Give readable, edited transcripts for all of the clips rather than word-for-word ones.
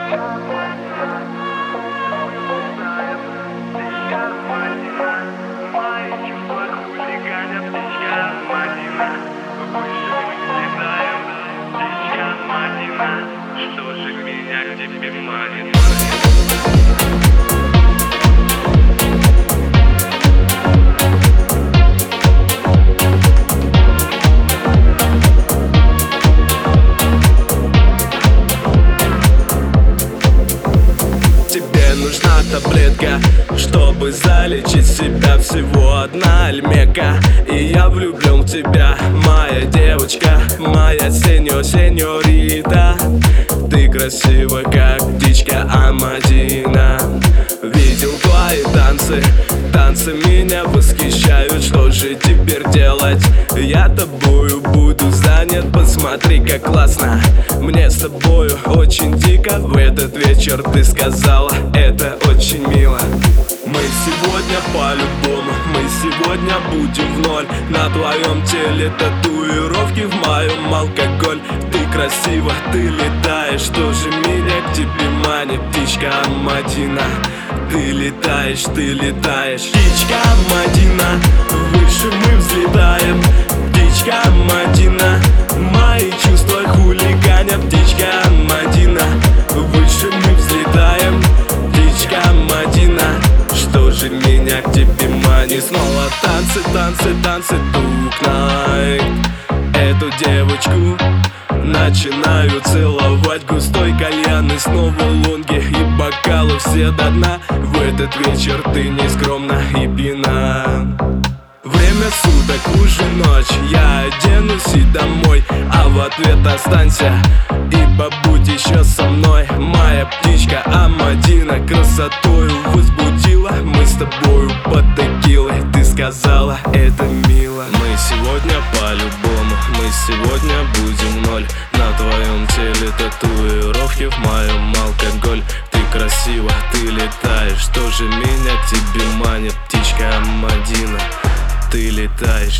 Что же меня к тебе манит? Тебе нужна таблетка, чтобы залечить себя. Всего одна альмека, и я влюблен в тебя, моя девочка, моя сеньорита. Ты красива, как птичка Амадина. Видел твои танцы меня восхищают. Что же теперь делать? Я тобою буду занят. Посмотри, как классно мне с тобою, очень дико. В этот вечер ты сказала, это очень мило. Мы сегодня по-любому, мы сегодня будем в ноль. На твоем теле татуировки, в моем алкоголь. Ты красива, ты летаешь, что же меня к тебе манит? Птичка Амадина, ты летаешь, птичка Амадина, выше мы взлетаем. Птичка Амадина, мои чувства хулиганя. Птичка Амадина, выше мы взлетаем. Птичка Амадина, что же меня к тебе манит? Снова танцы, тукнай эту девочку. Начинаю целовать густой кальян, и снова лонги и бокалы все до дна. В этот вечер ты нескромна и пьяна. Время суток, уже ночь, я оденусь и домой. А в ответ останься, ибо будь еще со мной. Моя птичка Амадина красотою возбудила. Мы с тобою под текилой, ты сказала, это мило. Мы сегодня по-любому, мы сегодня будем в ноль. На твоем теле татуировки, в моем алкоголь. Ты красива, ты летаешь, что же меня к тебе манит? Птичка Амадина, ты летаешь.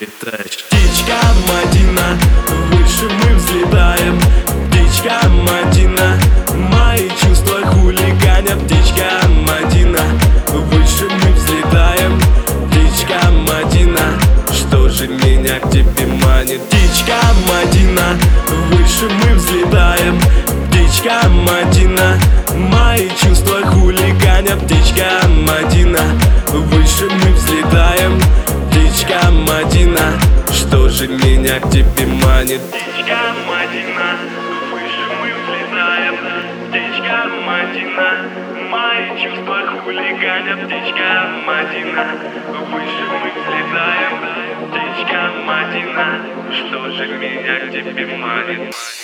Птичка Амадина, выше мы взлетаем. Птичка Амадина, мои чувства хулиганя. Птичка Амадина, выше мы взлетаем. Птичка Амадина, что же меня к тебе манит? Птичка Амадина, выше мы взлетаем. Птичка Амадина, мои чувства хулиганя. Птичка Амадина, выше мы взлетаем. Птичка Амадина, что же меня к тебе манит? Птичка Амадина, выше мы взлетаем. Птичка Амадина, мои чувства хулиганя. Птичка Амадина, выше мы взлетаем. Птичка Амадина, что же меня к тебе манит?